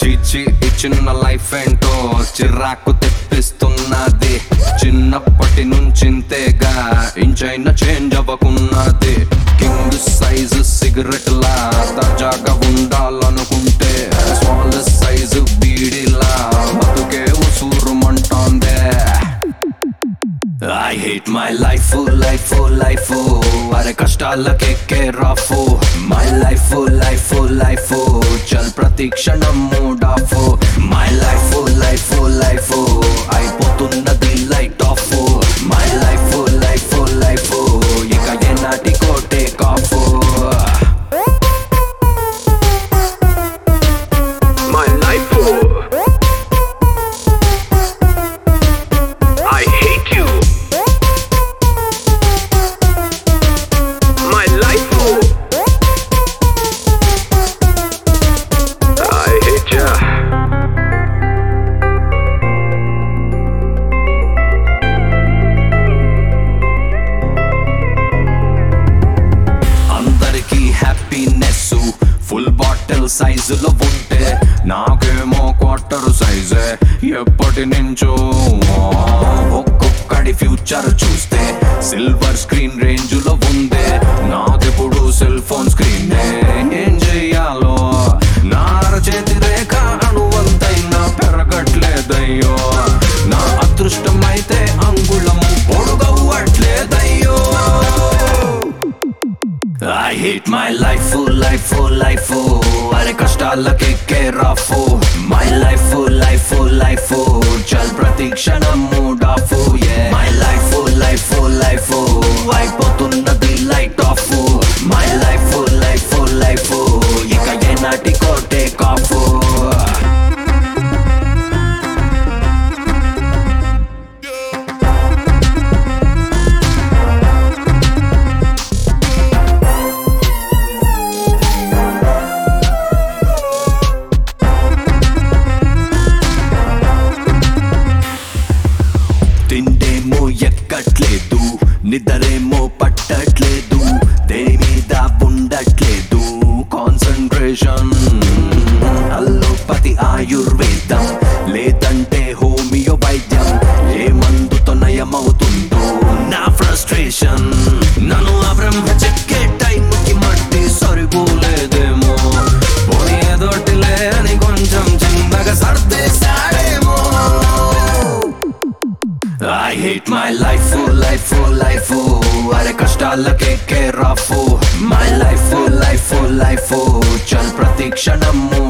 చీచి ఇచ్చిన లైఫ్ ఏంటో చిరాకు తెప్పిస్తున్నది. చిన్నప్పటి నుంచింతేగా ఇంచైనా చేంజ్ అవ్వకున్నది. కింగ్ సైజు సిగరెట్ లా తాజాగా ఉండాలనుకుంటే స్మాల్ సైజు బీడీలా బతుకే ఉసూరుమంటోందే. I hate my life, life, life. అరే కష్టాలకే రాఫు. My life, life, life. చల్ ప్రతి క్షణం mood off. My life, life, life. అయిపోతున్నది light off. My life, life, life. ఇక ఏనాటికో take off. My life, I hate you. My life, I hate ya. అందరికీ happiness full bottle సైజులో ఉంటే నాకేమో క్వార్టర్ సైజే ఎప్పటి నుంచో. ఒక్కొక్కడి ఫ్యూచర్ చూస్తే సిల్వర్ స్క్రీన్ రేంజ్ లో ఉందే, నాదెప్పుడు సెల్ ఫోన్ స్క్రీన్. ఏం చెయ్యాలో నా చేతి రేఖ అణువంతైనా పెరగట్లేదయ్యో. నా అదృష్టం అయితే అంగుళం పొడుగవ్వట్లేదయ్యో. I hate my life, life, life. అరే కష్టాలకే రాఫు. My life, life, life. చల్ ప్రతి క్షణం mood off. My life, life, life. అయిపోతున్నది light off. My life, life, life. ఇక ఏనాటికో టేక్ ఆఫ్. తిండేమో ఎక్కట్లేదు, నిద్రేమో పట్టట్లేదు, దేని మీద ఉండట్లేదు కాన్సంట్రేషన్. అల్లోపతి ఆయుర్వేదం లేదంటే హోమియో వైద్యం, ఏ మందుతో నయమవుతుందో నా ఫ్రస్ట్రేషన్. నన్ను ఆ బ్రహ్మ చెక్కే టైంకి మట్టి సరిపోలేదేమో, పోనీ ఏదోటిలే అని కొంచెం చిన్నగా సర్దేశాడేమో. I hate my life, life, life. అరే కష్టాలకే రాఫు. My life, life, life. చల్ ప్రతి క్షణం